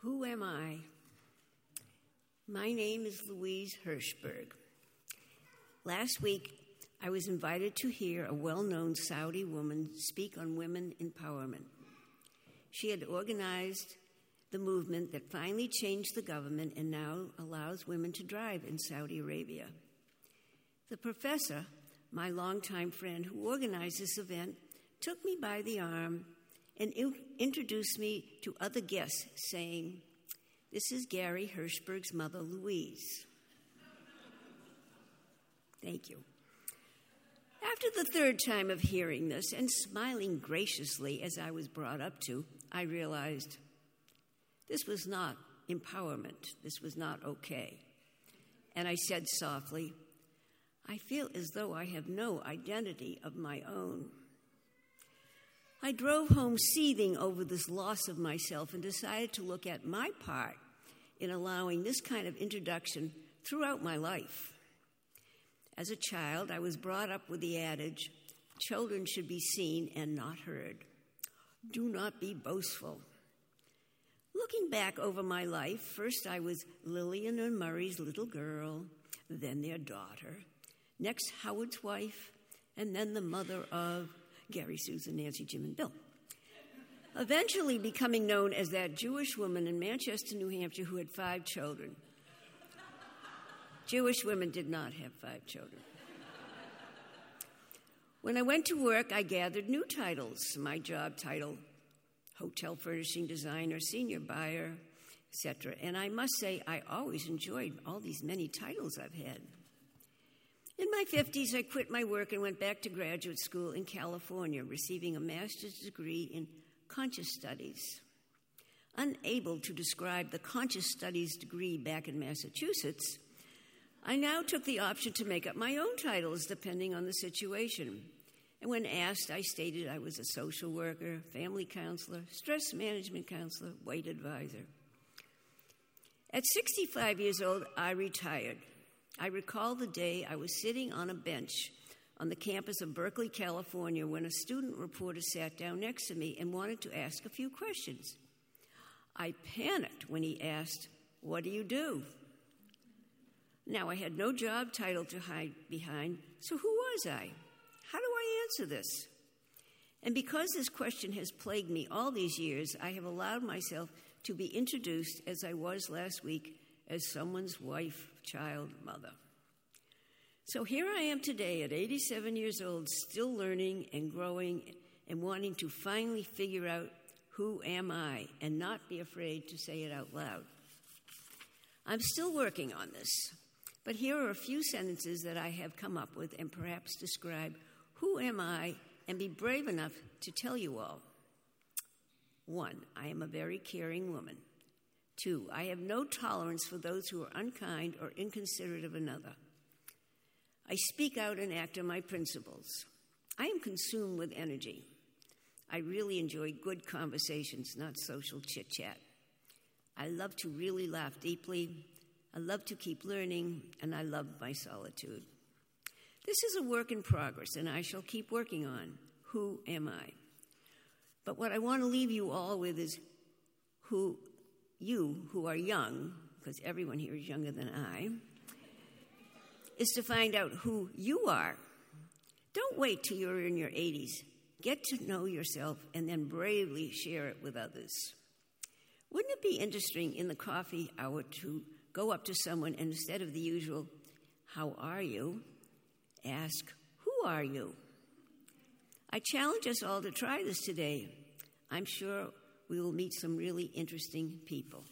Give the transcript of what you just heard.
Who am I? My name is Louise Hirschberg. Last week, I was invited to hear a well-known Saudi woman speak on women empowerment. She had organized the movement that finally changed the government and now allows women to drive in Saudi Arabia. The professor, my longtime friend who organized this event, took me by the arm and introduced me to other guests, saying, "This is Gary Hirschberg's mother, Louise." Thank you. After the third time of hearing this and smiling graciously as I was brought up to, I realized this was not empowerment. This was not okay. And I said softly, "I feel as though I have no identity of my own." I drove home seething over this loss of myself and decided to look at my part in allowing this kind of introduction throughout my life. As a child, I was brought up with the adage, children should be seen and not heard. Do not be boastful. Looking back over my life, first I was Lillian and Murray's little girl, then their daughter, next Howard's wife, and then the mother of Gary, Susan, Nancy, Jim, and Bill. Eventually becoming known as that Jewish woman in Manchester, New Hampshire, who had 5 children. Jewish women did not have 5 children. When I went to work, I gathered new titles. My job title, hotel furnishing designer, senior buyer, etc. And I must say, I always enjoyed all these many titles I've had. In my 50s, I quit my work and went back to graduate school in California, receiving a master's degree in conscious studies. Unable to describe the conscious studies degree back in Massachusetts, I now took the option to make up my own titles depending on the situation. And when asked, I stated I was a social worker, family counselor, stress management counselor, weight advisor. At 65 years old, I retired. I recall the day I was sitting on a bench on the campus of Berkeley, California, when a student reporter sat down next to me and wanted to ask a few questions. I panicked when he asked, "What do you do?" Now, I had no job title to hide behind, so who was I? How do I answer this? And because this question has plagued me all these years, I have allowed myself to be introduced, as I was last week, as someone's wife, child, mother. So here I am today at 87 years old, still learning and growing and wanting to finally figure out who am I and not be afraid to say it out loud. I'm still working on this, but here are a few sentences that I have come up with and perhaps describe who am I and be brave enough to tell you all. 1, I am a very caring woman. 2, I have no tolerance for those who are unkind or inconsiderate of another. I speak out and act on my principles. I am consumed with energy. I really enjoy good conversations, not social chit-chat. I love to really laugh deeply. I love to keep learning, and I love my solitude. This is a work in progress, and I shall keep working on who am I. But what I want to leave you all with is you who are young, because everyone here is younger than I, is to find out who you are. Don't wait till you're in your 80s. Get to know yourself and then bravely share it with others. Wouldn't it be interesting in the coffee hour to go up to someone and instead of the usual, "How are you?" ask, "Who are you?" I challenge us all to try this today. I'm sure we will meet some really interesting people.